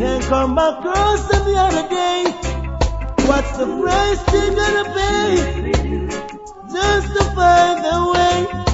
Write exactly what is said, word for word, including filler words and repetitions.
Can't come across any other day. What's the price you're gonna pay just to find the way?